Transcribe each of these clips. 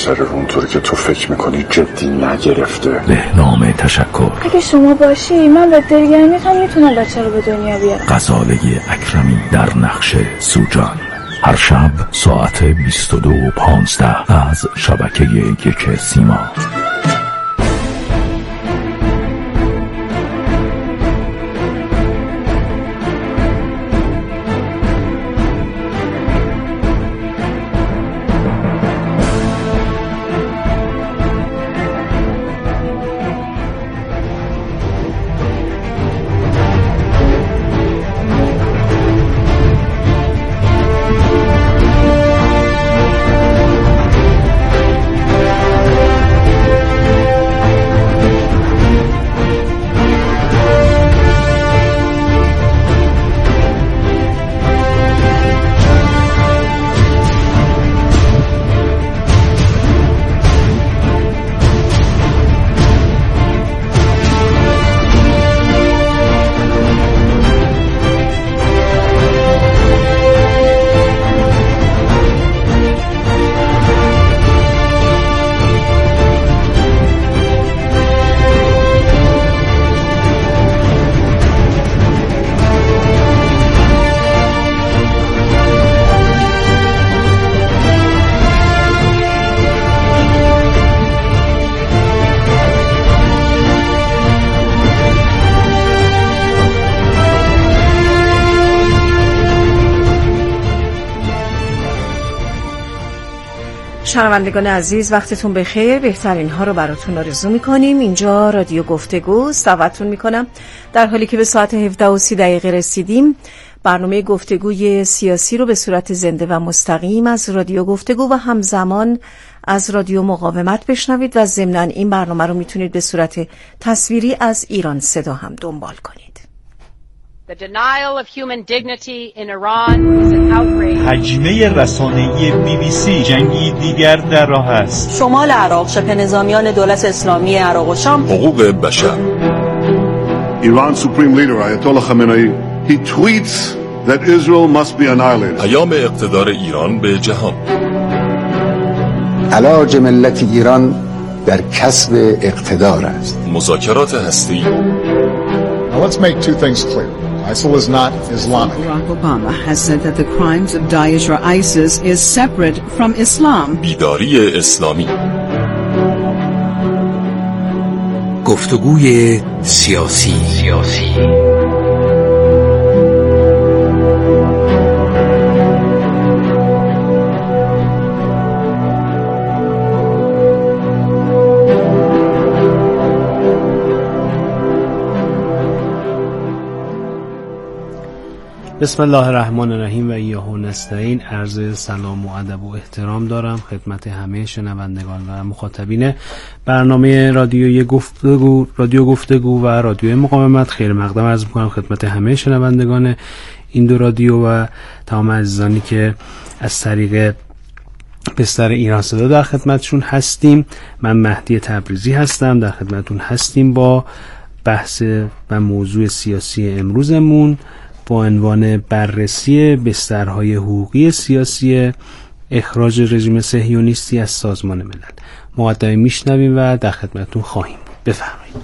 پسر رو اونطوری که تو فکر میکنی جدی نگرفته. بهنام تشکر. اگه شما باشی من به دلگرمیت هم میتونم بچه رو به دنیا بیارم. غزاله اکرمی در نقش سوجان، هر شب ساعت 22:15 از شبکه 1 سیما. شنوندگان عزیز وقتتون بخیر. بهترین ها رو براتون آرزو میکنیم. اینجا رادیو گفتگوست. دعوتتون میکنم در حالی که به ساعت 17:30 رسیدیم برنامه گفتگوی سیاسی رو به صورت زنده و مستقیم از رادیو گفتگو و همزمان از رادیو مقاومت بشنوید و ضمناً این برنامه رو میتونید به صورت تصویری از ایران صدا هم دنبال کنید. The denial of human dignity in Iran is an outrage. حجمه رسانه‌ای BBC جنگی دیگر در راه است. شمال عراق، شبه نظامیان دولت اسلامی عراق و شام. حقوق بشر. Iran's supreme leader Ayatollah Khamenei he tweets that Israel must be annihilated. پیام اقتدار ایران به جهان. علاج ملت ایران در کسب اقتدار است. مذاکرات هسته‌ای. Now let's make two things clear. ISIL is not Islamic. Barack Obama has said that the crimes of Daesh or ISIS is separate from Islam. بیداری اسلامی. گفتگوی سیاسی. بسم الله الرحمن الرحیم و ایاه نستعین. عرض سلام و ادب و احترام دارم خدمت همه شنوندگان و مخاطبین برنامه رادیو گفتگو و رادیو مقاومت. خیر مقدم عرض می‌کنم خدمت همه شنوندگان این دو رادیو و تمام عزیزانی که از طریق بستر ایران صدا در خدمتشون هستیم. من مهدی تبریزی هستم، در خدمتون هستیم با بحث و موضوع سیاسی امروزمون با عنوان بررسی بسترهای حقوقی سیاسی اخراج رژیم صهیونیستی از سازمان ملل. مقدمه میشنویم و در خدمتتون خواهیم بود. بفرمایید.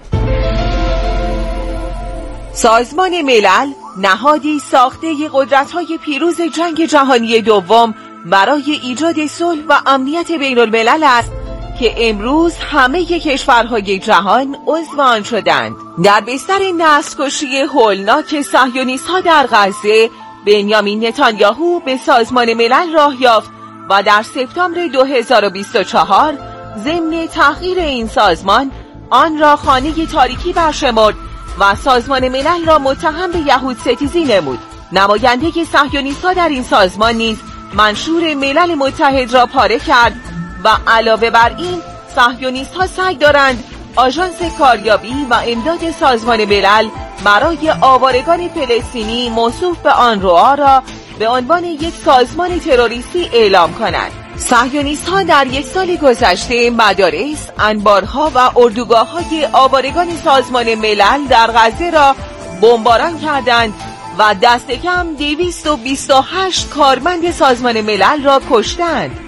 سازمان ملل نهادی ساخته قدرت‌های پیروز جنگ جهانی دوم برای ایجاد صلح و امنیت بین الملل است که امروز همه کشورهای جهان عضو آن شدند. در بستر نسل‌کشی هولناک صهیونیست‌ها در غزه، بنیامین نتانیاهو به سازمان ملل راه یافت و در سپتامبر 2024 ضمن تحقیر این سازمان آن را خانه تاریکی برشمرد و سازمان ملل را متهم به یهود ستیزی نمود. نماینده صهیونیست‌ها در این سازمان نیز منشور ملل متحد را پاره کرد و علاوه بر این صهیونیست‌ها سعی دارند آژانس کاریابی و امداد سازمان ملل برای آوارگان فلسطینی موصوف به آنروا را به عنوان یک سازمان تروریستی اعلام کنند. صهیونیست‌ها در یک سال گذشته مدارس، انبارها و اردوگاه‌های آوارگان سازمان ملل در غزه را بمباران کردند و دست کم 228 کارمند سازمان ملل را کشتند.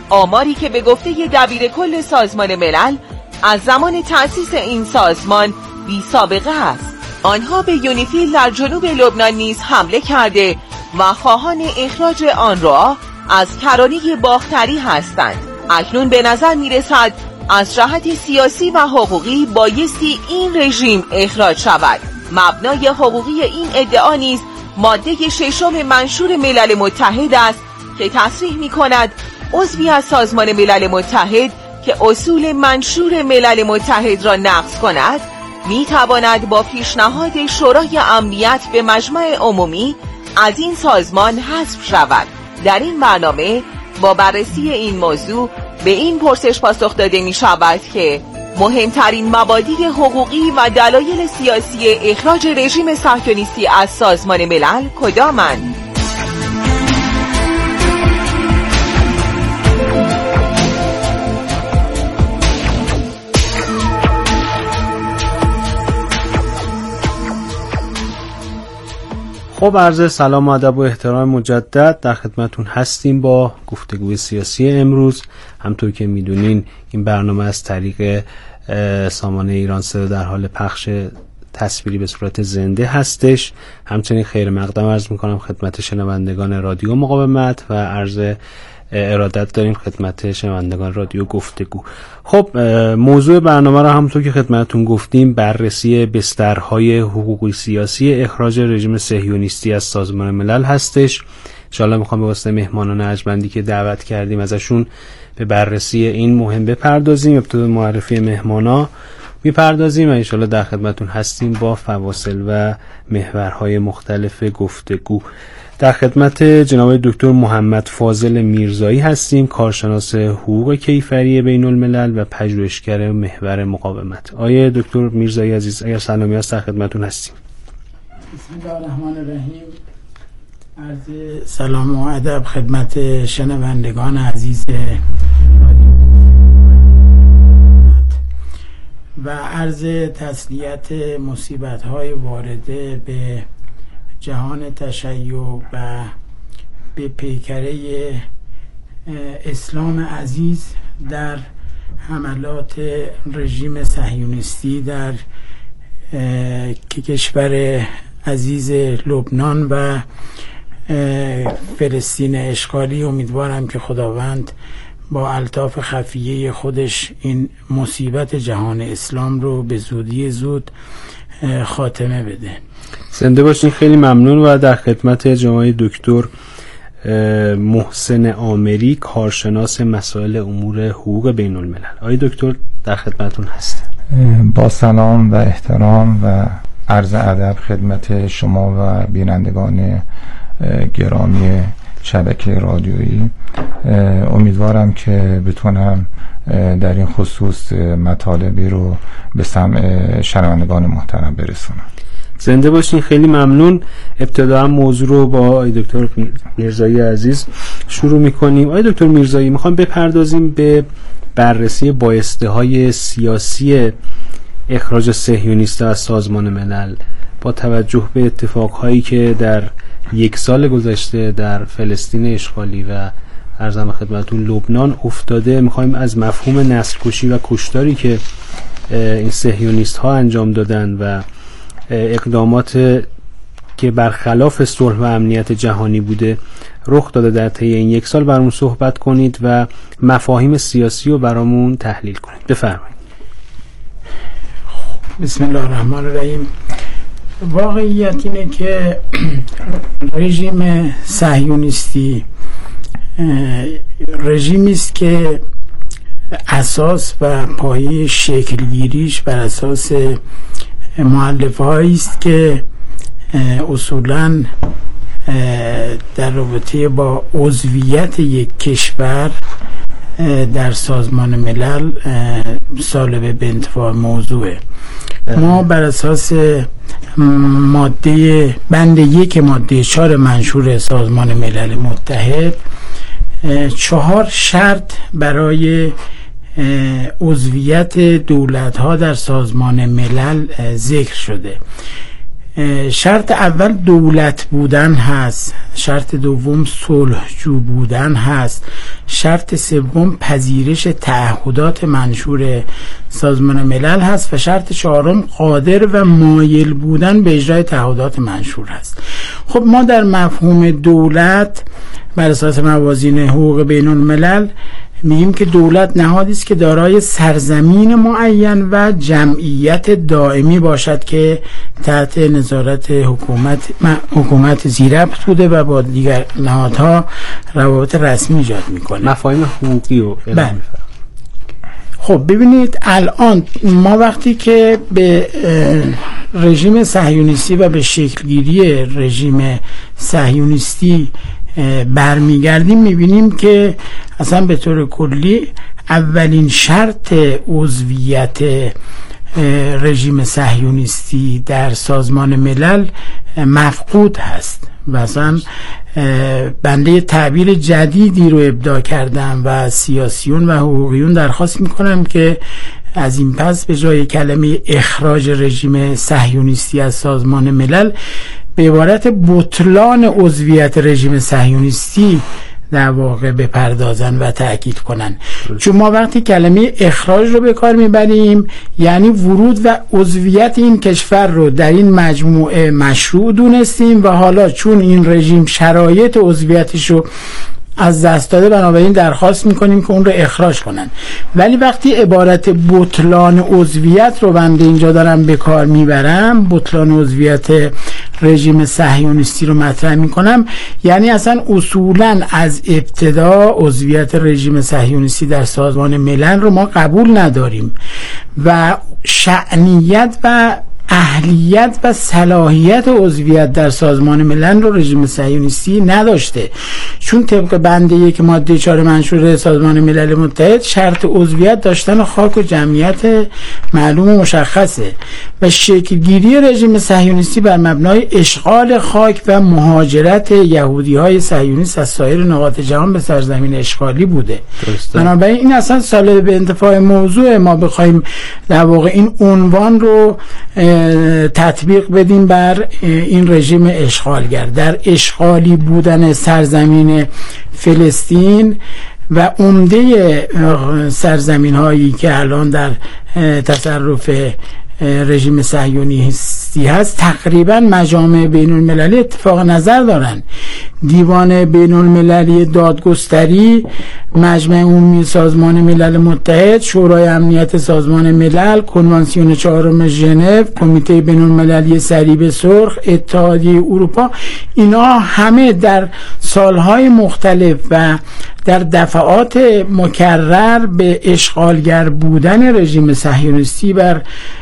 آماری که به گفته دبیر کل سازمان ملل از زمان تأسیس این سازمان بی سابقه است. آنها به یونیفیل در جنوب لبنان نیز حمله کرده و خواهان اخراج آن را از کرانه باختری هستند. اکنون به نظر می رسد از جهت سیاسی و حقوقی بایستی این رژیم اخراج شود. مبنای حقوقی این ادعا نیز ماده 6 منشور ملل متحد است که تصریح می کند عضوی از سازمان ملل متحد که اصول منشور ملل متحد را نقض کند می تواند با پیشنهاد شورای امنیت به مجمع عمومی از این سازمان حذف شود. در این برنامه با بررسی این موضوع به این پرسش پاسخ داده می شود که مهمترین مبادی حقوقی و دلایل سیاسی اخراج رژیم صهیونیستی از سازمان ملل کدامند؟ خب عرض سلام و ادب و احترام مجدد در خدمتون هستیم با گفتگوی سیاسی امروز. همطور که میدونین این برنامه از طریق سامانه ایران صدا در حال پخش تصویری به صورت زنده هستش. همچنین خیر مقدم عرض میکنم خدمت شنوندگان رادیو مقاومت و عرض ارادت داریم خدمت شنوندگان رادیو گفتگو. خب موضوع برنامه را همونطور که خدمتتون گفتیم بررسی بسترهای حقوقی سیاسی اخراج رژیم صهیونیستی از سازمان ملل هستش. انشاءالله میخوام به واسطه مهمانان ارجمندی که دعوت کردیم ازشون به بررسی این مهم بپردازیم. ابتدا معرفی مهمانا میپردازیم و انشاءالله در خدمتتون هستیم با فواصل و محورهای مختلف گفتگو. در خدمت جناب دکتر محمد فاضل میرزایی هستیم، کارشناس حقوق کیفری بین الملل و پژوهشگر محور مقاومت. آیه دکتر میرزایی عزیز اگر سلامی هست در خدمتتون هستیم. بسم الله الرحمن الرحیم. عرض سلام و ادب خدمت شنوندگان عزیز و عرض تسلیت مصیبت‌های وارده به جهان تشیع و به پیکره اسلام عزیز در حملات رژیم صهیونیستی در کشور عزیز لبنان و فلسطین اشغالی. امیدوارم که خداوند با الطاف خفیه خودش این مصیبت جهان اسلام رو به زودی زود خاتمه بده. زنده باشین. خیلی ممنون و در خدمت جناب دکتر محسن آمری، کارشناس مسائل امور حقوق بین الملل. آقای دکتر در خدمتتون هستم. با سلام و احترام و عرض ادب خدمت شما و بینندگان گرامی شبکه رادیویی. امیدوارم که بتونم در این خصوص مطالبی رو به سمع شنوندگان محترم برسونم. زنده باشین. خیلی ممنون. ابتدا موضوع رو با آقای دکتر میرزایی عزیز شروع میکنیم. آقای دکتر میرزایی میخوام بپردازیم به بررسی بایسته‌های سیاسی اخراج صهیونیست از سازمان ملل با توجه به اتفاقهایی که در یک سال گذشته در فلسطین اشغالی و عرضم خدمتتون لبنان افتاده. میخوایم از مفهوم نسل کشی و کشتاری که این صهیونیست ها انجام دادن و اقدامات که برخلاف صلح و امنیت جهانی بوده رخ داده در طی این یک سال برامون صحبت کنید و مفاهیم سیاسی رو برامون تحلیل کنید. بفرمایید. بسم الله الرحمن الرحیم. واقعیت اینه که رژیم صهیونیستی رژیمی است که اساس و پایه شکلگیریش بر اساس مؤلفه‌هایی است که اصولاً در رابطه با عضویت یک کشور در سازمان ملل سالب به انتفاع موضوعه. ما بر اساس بند 1 ماده 4 منشور سازمان ملل متحد 4 شرط برای عضویت دولت‌ها در سازمان ملل ذکر شده. شرط اول دولت بودن هست، شرط دوم صلحجو بودن هست، شرط سوم پذیرش تعهدات منشور سازمان ملل هست و شرط چهارم قادر و مایل بودن به اجرای تعهدات منشور هست. خب ما در مفهوم دولت بر اساس موازین حقوق بین الملل میگیم که دولت نهادی است که دارای سرزمین معین و جمعیت دائمی باشد که تحت نظارت حکومت زیربط بوده و با دیگر نهادها روابط رسمی ایجاد میکنه. مفاهیم حقوقی و خب ببینید الان ما وقتی که به رژیم صهیونیستی و به شکلگیری رژیم صهیونیستی برمیگردیم میبینیم که اصلا به طور کلی اولین شرط عضویت رژیم صهیونیستی در سازمان ملل مفقود هست و اصلا بنده تعبیر جدیدی رو ابداع کردم و سیاسیون و حقوقیون درخواست میکنم که از این پس به جای کلمه اخراج رژیم صهیونیستی از سازمان ملل به عبارت بطلان عضویت رژیم صهیونیستی در واقع بپردازن و تأکید کنن. چون ما وقتی کلمه اخراج رو به کار میبریم یعنی ورود و عضویت این کشور رو در این مجموعه مشروع دونستیم و حالا چون این رژیم شرایط عضویتش رو از دست داده بنابراین درخواست میکنیم که اون رو اخراج کنن. ولی وقتی عبارت بطلان عضویت رو بنده اینجا دارم به کار میبرم، بطلان عضویت رژیم صهیونیستی رو مطرح میکنم، یعنی اصلا اصولا از ابتدا عضویت رژیم صهیونیستی در سازمان ملل رو ما قبول نداریم و شأنیت و اهلیت و صلاحیت عضویت در سازمان ملل رو رژیم صهیونیستی نداشته، چون طبق بند 1 ماده 4 منشور سازمان ملل متحد شرط عضویت داشتن خاک و جمعیت معلوم و مشخصه و شکلگیری رژیم صهیونیستی بر مبنای اشغال خاک و مهاجرت یهودی‌های صهیونیست از سایر نقاط جهان به سرزمین اشغالی بوده. بنابراین این اصلا سال به انتفاع موضوع ما بخوایم در واقع این عنوان رو تطبیق بدیم بر این رژیم اشغالگر. در اشغالی بودن سرزمین فلسطین و عمده سرزمین هایی که الان در تصرف رژیم صهیونیستی هست تقریبا مجامع بین المللی اتفاق نظر دارن. دیوان بین المللی دادگستری، مجمع عمومی سازمان ملل متحد، شورای امنیت سازمان ملل، کنوانسیون 4 ژنو، کمیته بین المللی صلیب سرخ، اتحادیه اروپا، اینا همه در سالهای مختلف و در دفعات مکرر به اشغالگر بودن رژیم صهیونیستی بر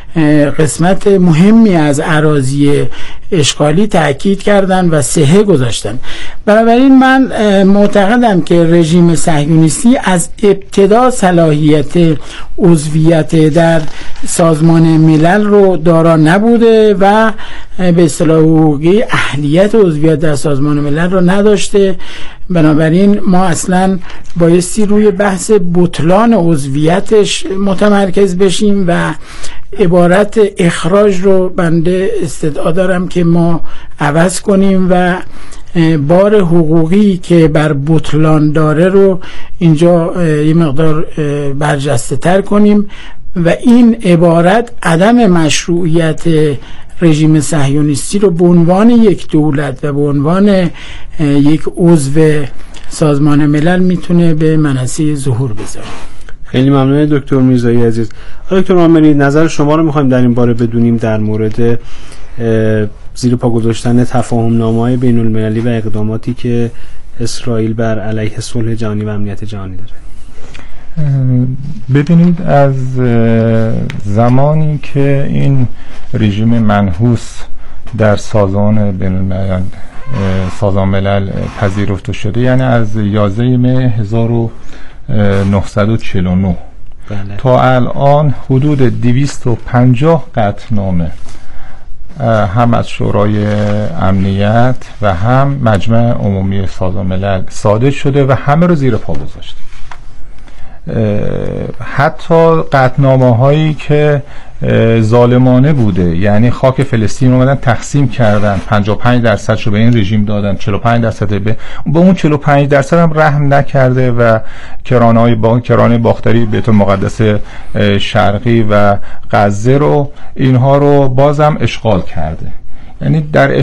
قسمت مهمی از اراضی اشغالی تأکید کردن و صحه گذاشتن. بنابراین من معتقدم که رژیم صهیونیستی از ابتدا صلاحیت عضویت در سازمان ملل رو دارا نبوده و به اصطلاح حقوقی اهلیت عضویت در سازمان ملل رو نداشته. بنابراین ما اصلا بایستی روی بحث بطلان عضویتش متمرکز بشیم و عبارت اخراج رو بنده استدعا دارم که ما عوض کنیم و بار حقوقی که بر بطلان داره رو اینجا یه مقدار برجسته تر کنیم و این عبارت عدم مشروعیت رژیم صهیونیستی رو به عنوان یک دولت و به عنوان یک عضو سازمان ملل میتونه به منصه ظهور بذاره. خیلی ممنون دکتر میرزایی عزیز. دکتر محمدی، نظر شما رو میخوایم در این باره بدونیم در مورد زیر پا گذاشتن تفاهم نامه‌های بین المللی و اقداماتی که اسرائیل بر علیه صلح جهانی و امنیت جهانی داره. ببینید، از زمانی که این رژیم منحوس در سازمان بین الملل سازمان ملل پذیرفته شده، یعنی از 11 مه 1949 تا الان حدود 250 قطعنامه هم از شورای امنیت و هم مجمع عمومی سازمان ملل صادر شده و همه رو زیر پا گذاشته. حتی قطعنامه هایی که ظالمانه بوده، یعنی خاک فلسطین رو اومدن تقسیم کردن، 55% رو به این رژیم دادن، 45% به اون 45% هم رحم نکرده و کرانه باختری بیت المقدس شرقی و غزه رو اینها رو بازم اشغال کرده. یعنی در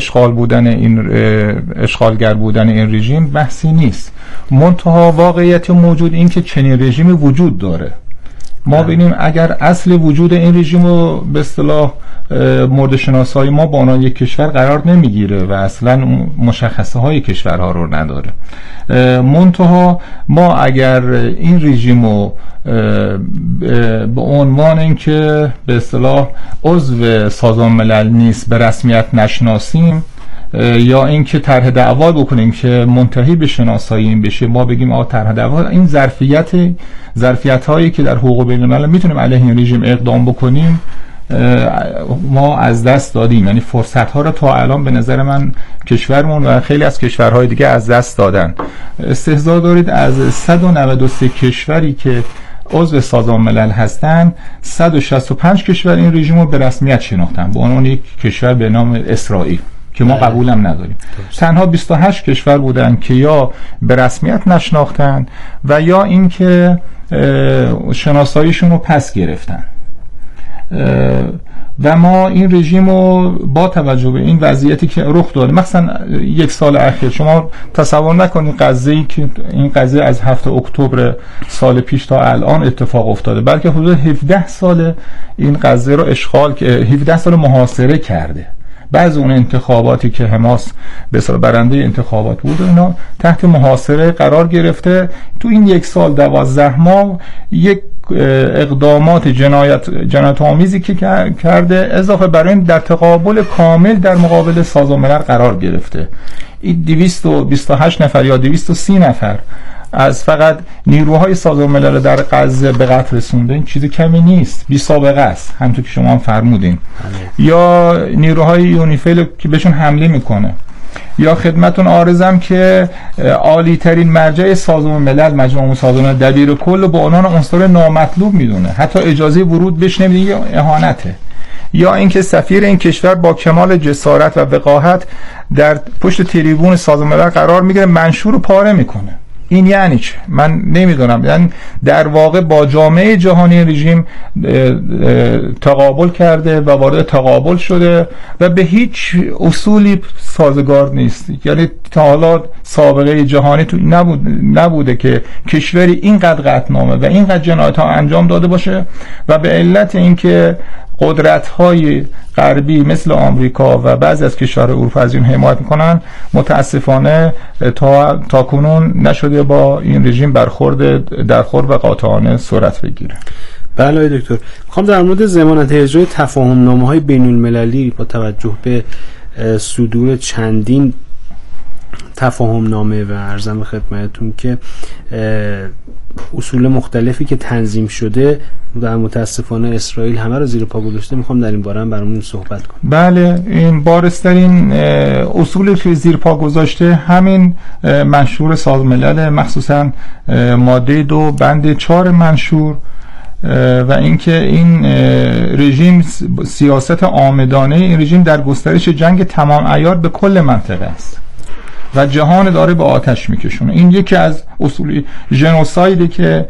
اشغالگر بودن این رژیم بحثی نیست، منتها واقعیت موجود این که چنین رژیمی وجود داره. ما ببینیم اگر اصل وجود این رژیم رو به اصطلاح مورد شناسایی ما با عنوان یک کشور قرار نمیگیره و اصلا مشخصه های کشورها رو نداره. منتها ما اگر این رژیم رو به عنوان اینکه به اصطلاح عضو سازمان ملل نیست به رسمیت نشناسیم یا اینکه طرح دعوا بکنیم که منتهی به شناسایی این بشه، ما بگیم طرح دعوا، این ظرفیت هایی که در حقوق بین الملل میتونیم علیه این رژیم اقدام بکنیم ما از دست دادیم. یعنی فرصت ها رو تا الان به نظر من کشورمون و خیلی از کشورهای دیگه از دست دادن. استحضار دارید از 193 کشوری که عضو سازمان ملل هستن 165 کشور این رژیم رو به رسمیت شناختن به عنوان یک کشور به نام اسرائیل که ما قبولم نداریم. تنها 28 کشور بودن که یا به رسمیت نشناختن و یا اینکه شناساییشون رو پس گرفتن. و ما این رژیم رو با توجه به این وضعیتی که رخ داده، مثلا یک سال اخیر، شما تصور نکنید غزه‌ای که این قضیه از 7 اکتبر سال پیش تا الان اتفاق افتاده، بلکه حدود 17 سال این غزه رو اشغال، 17 سال محاصره کرده. بعض اون انتخاباتی که حماس به اصطلاح برنده انتخابات بود اینا تحت محاصره قرار گرفته. تو این یک سال 12 ماه یک اقدامات جنایت آمیزی که کرده اضافه بر این در تقابل کامل در مقابل سازمان ملل قرار گرفته. این 228 نفر یا 230 نفر از فقط نیروهای سازمان ملل در غزه به قتل رسونده، این چیز کمی نیست، بی سابقه است، همونطور که شما هم فرمودین. یا نیروهای یونیفیل که بهشون حمله میکنه، یا خدمتون عارضم که عالی ترین مرجع سازمان ملل، مجمع سازمان دبیر کل با عنوان عنصر نامطلوب میدونه، حتی اجازه ورود بهش نمیده، یا اهانته. یا اینکه سفیر این کشور با کمال جسارت و وقاحت در پشت تریبون سازمان ملل قرار میگیره، منشور رو پاره میکنه. این یعنی چه؟ من نمیدونم. یعنی در واقع با جامعه جهانی رژیم تقابل کرده و وارد تقابل شده و به هیچ اصولی سازگار نیست. یعنی تا حالا سابقه جهانی تو نبوده که کشوری اینقدر قطعنامه و اینقدر جنایت ها انجام داده باشه و به علت اینکه قدرت‌های غربی مثل آمریکا و بعضی از کشورهای اروپا از این حمایت میکنن، متاسفانه تا کنون نشده با این رژیم درخورد و قاطعانه صورت بگیره. بله دکتر، میخوام در مورد ضمانت اجرای تفاهم‌نامه‌های بین‌المللی با توجه به صدور چندین تفاهم‌نامه و عرضم به خدمتتون که اصول مختلفی که تنظیم شده در متاسفانه اسرائیل همه رو زیر پا گذاشته، میخوام در این باره هم برامون صحبت کنم. بله، این بارزترین اصولی که زیر پا گذاشته همین منشور سازمان ملل، مخصوصا ماده 2 بند 4 منشور، و اینکه این رژیم سیاست عامدانه این رژیم در گسترش جنگ تمام عیار به کل منطقه است و جهان داره به آتش میکشونه. این یکی از اصول ژنوسایدی که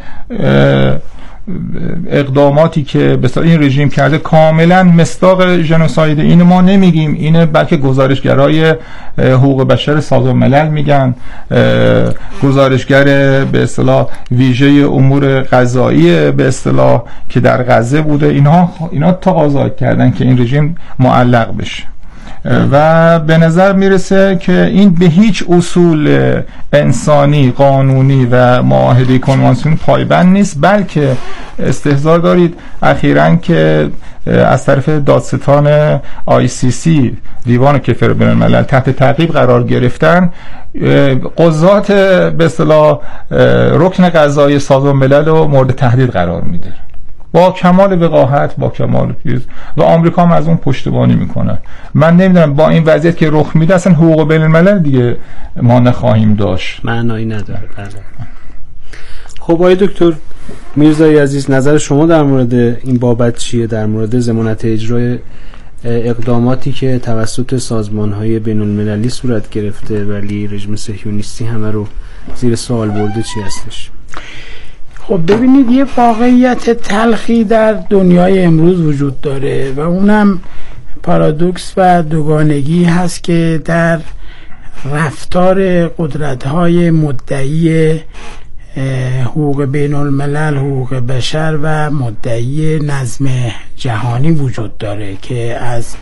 اقداماتی که به این رژیم کرده کاملا مصداق ژنوساید. این ما نمیگیم، اینه بلکه گزارشگرای حقوق بشر سازمان ملل میگن، گزارشگر به اصطلاح ویژه امور قضایی به اصطلاح که در غزه بوده، اینا تقاضا کردن که این رژیم معلق بشه و به نظر میرسه که این به هیچ اصول انسانی، قانونی و معاهده کنوانسیونی پایبند نیست، بلکه استحضار دارید اخیراً که از طرف دادستان ICC دیوان کفر بین الملل تحت تعقیب قرار گرفتن، قضات به اصطلاح رکن قضایی سازمان ملل رو مورد تهدید قرار میده با کمال وقاحت، با کمال چیز، و آمریکا هم از اون پشتیبانی میکنه. من نمیدونم با این وضعیت که رخ میده اصلا حقوق بین الملل دیگه ما نخواهیم داشت، معنایی نداره. خب آقای دکتر، میرزای عزیز، نظر شما در مورد این بابت چیه؟ در مورد ضمانت اجرای اقداماتی که توسط سازمان‌های بین‌المللی صورت گرفته ولی رژیم صهیونیستی همه رو زیر سوال برده چی هستش؟ خب ببینید، یه واقعیت تلخی در دنیای امروز وجود داره و اونم پارادوکس و دوگانگی هست که در رفتار قدرت‌های مدعی حقوق بین الملل، حقوق بشر و مدعی نظم جهانی وجود داره که از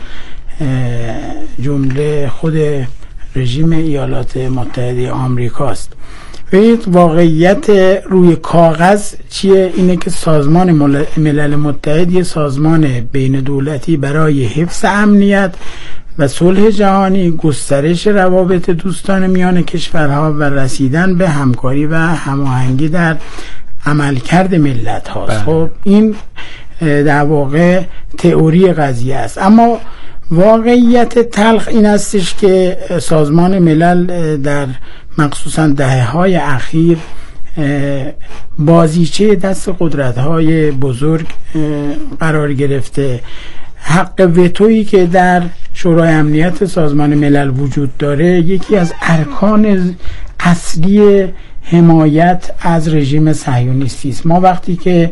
جمله خود رژیم ایالات متحده آمریکاست. ببینید واقعیت روی کاغذ چیه؟ اینه که سازمان ملل متحد یه سازمان بین دولتی برای حفظ امنیت و صلح جهانی، گسترش روابط دوستانه میان کشورها و رسیدن به همکاری و هماهنگی در عملکرد ملت هاست. خب این در واقع تئوری قضیه است، اما واقعیت تلخ این استش که سازمان ملل در مخصوصا دهه‌های اخیر بازیچه دست قدرت‌های بزرگ قرار گرفته. حق وتویی که در شورای امنیت سازمان ملل وجود داره یکی از ارکان اصلی حمایت از رژیم صهیونیستی است. ما وقتی که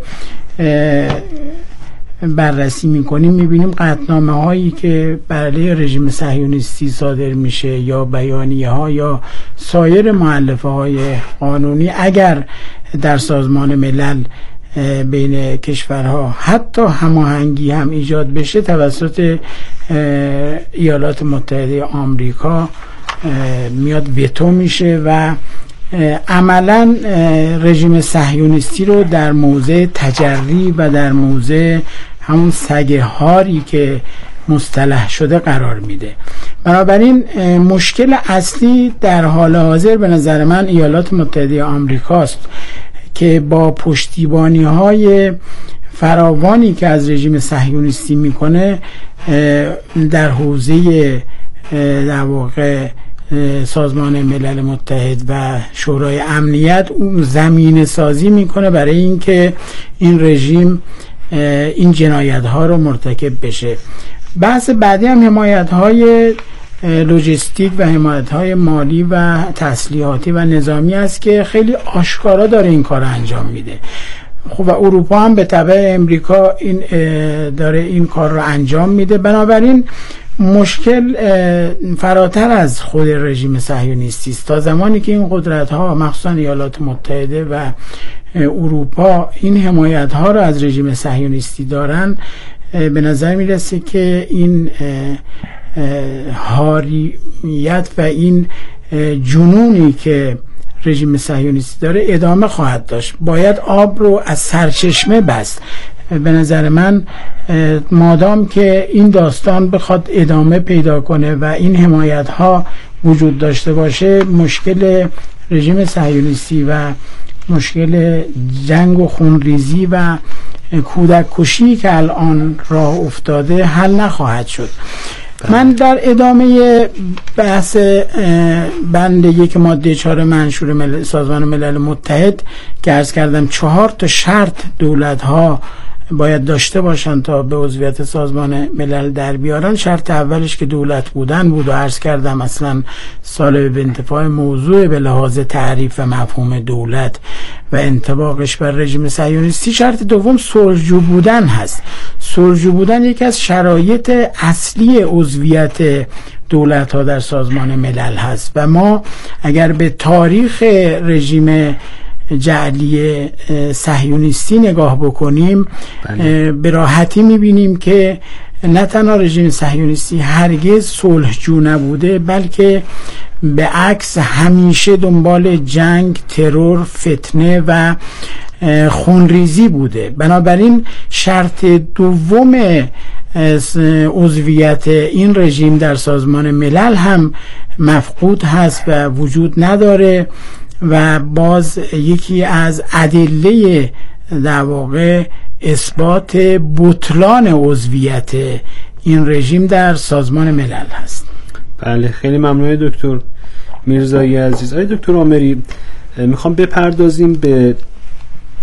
بررسی میکنیم میبینیم قطعنامه هایی که برای رژیم صهیونیستی صادر میشه یا بیانیه ها یا سایر مؤلفه های قانونی اگر در سازمان ملل بین کشورها حتی هماهنگی هم ایجاد بشه توسط ایالات متحده آمریکا میاد وتو میشه و عملا رژیم صهیونیستی رو در موضع تجری و در موضع همون سگ هاری که مصطلح شده قرار میده. بنابراین مشکل اصلی در حال حاضر به نظر من ایالات متحده آمریکاست که با پشتیبانی های فراوانی که از رژیم صهیونیستی میکنه در حوزه در واقع سازمان ملل متحد و شورای امنیت اون زمینه سازی میکنه برای اینکه این رژیم این جنایت ها رو مرتکب بشه. بحث بعدی هم حمایت های لوجستیک و حمایت های مالی و تسلیحاتی و نظامی است که خیلی آشکارا داره این کار انجام میده. خب و اروپا هم به تبع امریکا این داره این کار رو انجام میده. بنابراین مشکل فراتر از خود رژیم صهیونیستی است. تا زمانی که این قدرت ها مخصوصا ایالات متحده و اروپا این حمایت ها رو از رژیم صهیونیستی دارن، به نظر میرسه که این حاریت و این جنونی که رژیم صهیونیستی داره ادامه خواهد داشت. باید آب رو از سرچشمه بست. به نظر من مادام که این داستان بخواد ادامه پیدا کنه و این حمایت ها وجود داشته باشه، مشکل رژیم صهیونیستی و مشکل جنگ و خونریزی و کودک کشی که الان راه افتاده حل نخواهد شد. من در ادامه بحث بند 1 ماده 4 منشور سازمان ملل متحد که عرض کردم 4 تا شرط دولت ها باید داشته باشن تا به عضویت سازمان ملل در بیارن. شرط اولش که دولت بودن بود و عرض کردم اصلا سال به انتفاع موضوع به لحاظ تعریف و مفهوم دولت و انطباقش بر رژیم صهیونیستی. شرط دوم صلحجو بودن هست. صلحجو بودن یکی از شرایط اصلی عضویت دولت ها در سازمان ملل هست و ما اگر به تاریخ رژیم جعلی صهیونیستی نگاه بکنیم به راحتی میبینیم که نه تنها رژیم صهیونیستی هرگز صلحجو نبوده، بلکه به عکس همیشه دنبال جنگ، ترور، فتنه و خونریزی بوده. بنابراین شرط دوم عضویت این رژیم در سازمان ملل هم مفقود هست و وجود نداره و باز یکی از ادله در واقع اثبات بطلان عضویت این رژیم در سازمان ملل هست. بله، خیلی ممنون دکتر میرزایی عزیز. آقای دکتر آمری، میخوام بپردازیم به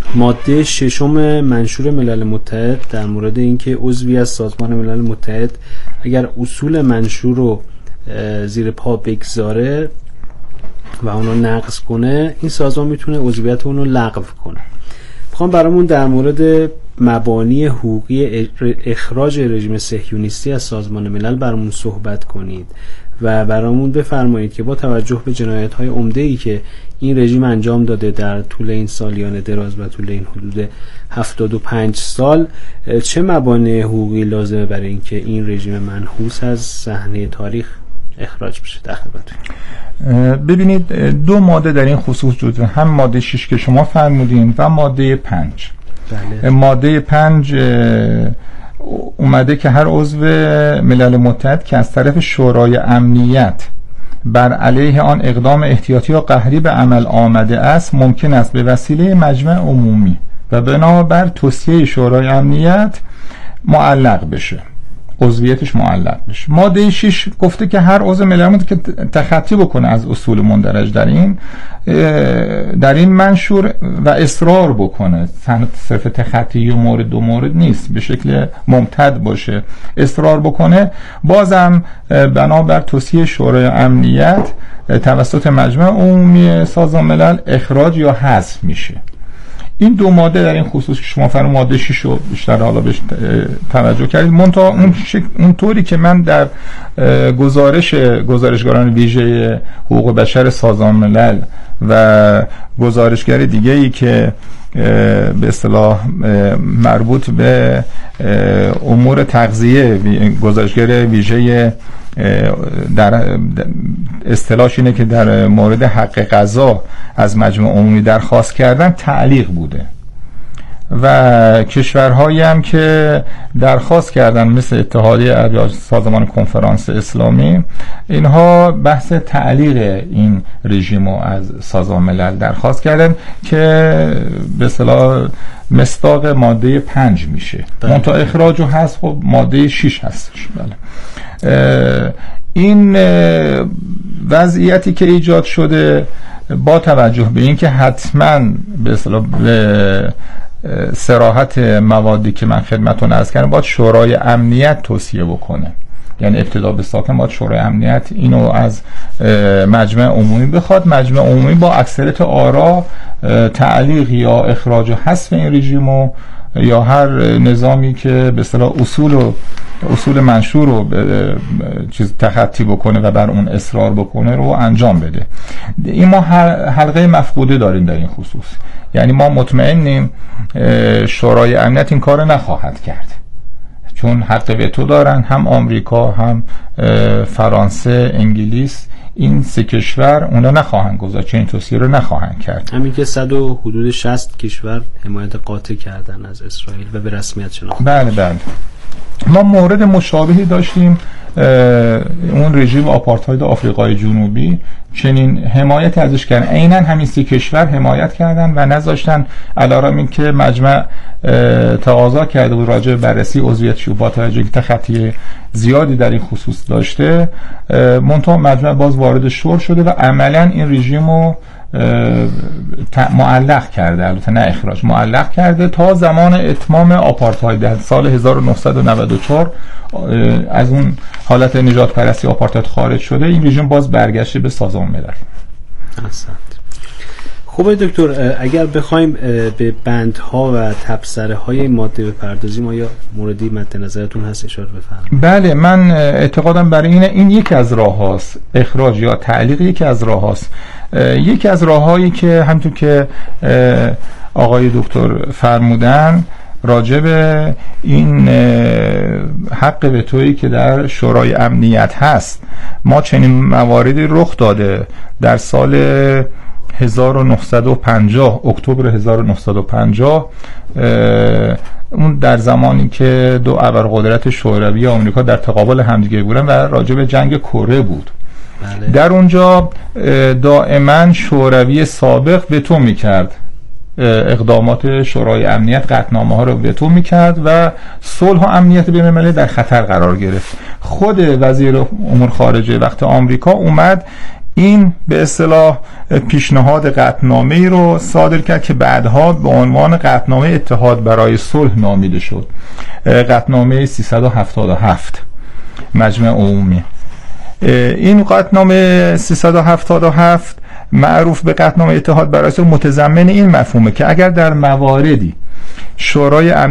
ماده 6 منشور ملل متحد در مورد اینکه عضوی از سازمان ملل متحد اگر اصول منشور رو زیر پا بگذاره و اونو نقض کنه، این سازمان میتونه عضویت اونو لغو کنه. میخوام برامون در مورد مبانی حقوقی اخراج رژیم صهیونیستی از سازمان ملل برامون صحبت کنید و برامون بفرمایید که با توجه به جنایت‌های عمده‌ای که این رژیم انجام داده در طول این سالیان دراز و طول این حدود 75 سال، چه مبانی حقوقی لازمه برای اینکه این رژیم منحوس از صحنه تاریخ اخراج بشه؟ در خدمتتون. ببینید دو ماده در این خصوص وجود داره، هم ماده 6 که شما فرمودین و ماده 5. بله. ماده 5 اومده که هر عضو ملل متحد که از طرف شورای امنیت بر علیه آن اقدام احتیاطی یا قهری به عمل آمده است، ممکن است به وسیله مجمع عمومی و بنابر توصیه شورای امنیت معلق بشه، عضویتش معلق بشه. ماده 6 گفته که هر عضو ملل متحد که تخطی بکنه از اصول مندرج در این منشور و اصرار بکنه، صرف تخطی و مورد دو مورد نیست، به شکل ممتد باشه، اصرار بکنه، بازم بنابر توصیه شورای امنیت توسط مجمع عمومی سازمان ملل اخراج یا حذف میشه. این دو ماده در این خصوص که شما فرمودید، ماده 6 رو بیشتر حالا بهش توجه کردید، منتها اون طوری که من در گزارشگران ویژه حقوق بشر سازمان ملل و گزارشگر دیگه‌ای که به اصطلاح مربوط به امور تغذیه، گزارشگر ویژه در اصطلاحش اینه که در مورد حق غذا از مجمع عمومی درخواست کردن، تعلیق بوده و کشورهایی هم که درخواست کردن مثل اتحادیه عرب یا سازمان کنفرانس اسلامی، اینها بحث تعلیق این رژیم رو از سازمان ملل درخواست کردن که به اصطلاح مصداق ماده 5 میشه. منتها اخراج و حذف خب ماده 6 هستش. بله. این وضعیتی که ایجاد شده با توجه به اینکه حتما به اصطلاح به صراحت موادی که من خدمتتون عرض کردم باید شورای امنیت توصیه بکنه، یعنی ابتدا به ساکن باید شورای امنیت اینو از مجمع عمومی بخواد، مجمع عمومی با اکثریت آرا تعلیق یا اخراج و حذف این رژیم یا هر نظامی که به اصطلاح اصول منشور رو چیز تخطی بکنه و بر اون اصرار بکنه رو انجام بده. این ما حلقه مفقوده داریم در این خصوص، یعنی ما مطمئنیم شورای امنیت این کار نخواهد کرد، چون حق وتو دارن، هم آمریکا هم فرانسه، انگلیس، این سه کشور اونا نخواهند گذاشت، چنین توصیه رو نخواهند کرد. همین که حدود 60 کشور حمایت قاطع کردن از اسرائیل و به رسمیت شناخته. بله. ما مورد مشابهی داشتیم، اون رژیم آپارتاید آفریقای جنوبی چنین حمایت ازش کردن، عیناً همین سه کشور حمایت کردن و نذاشتن، علیرغم اینکه مجمع تقاضا کرده بود راجع به بررسی عضویتش با توجه به تخطی زیادی در این خصوص داشته، منتها مجمع باز وارد شور شده و عملاً این رژیم رو معلق کرده، البته نه اخراج، معلق کرده تا زمان اتمام آپارتاید در سال 1994 از اون حالت نجات پرستی آپارتاید خارج شده، این رژیم باز برگشته به سازمان ملل. احسنت. خوبه دکتر، اگر بخوایم به بندها و تبصره های این ماده بپردازیم، آیا موردی مد نظرتون هست اشاره بفرمایید؟ بله، من اعتقادم برای این یکی از راه هاست، اخراج یا تعلیق یکی از راه هاست. یکی از راه هایی که همونطور که آقای دکتر فرمودن راجع به این حق وتویی که در شورای امنیت هست، ما چنین مواردی رخ داده در سال 1950 اکتبر 1950 اون در زمانی که دو ابرقدرت شوروی و آمریکا در تقابل همدیگه بودن و راجع به جنگ کره بود. بله. در اونجا دائما شوروی سابق وتو میکرد، اقدامات شورای امنیت، قطعنامه ها رو وتو میکرد و صلح و امنیت بین المللی در خطر قرار گرفت. خود وزیر امور خارجه وقت آمریکا اومد این به اصطلاح پیشنهاد قطعنامه‌ای رو صادر کرد که بعدها به عنوان قطعنامه اتحاد برای صلح نامیده شد، قطعنامه 377 مجمع عمومی. این قطعنامه 377 معروف به قطعنامه اتحاد برای صلح متضمن این مفهومه که اگر در مواردی شورای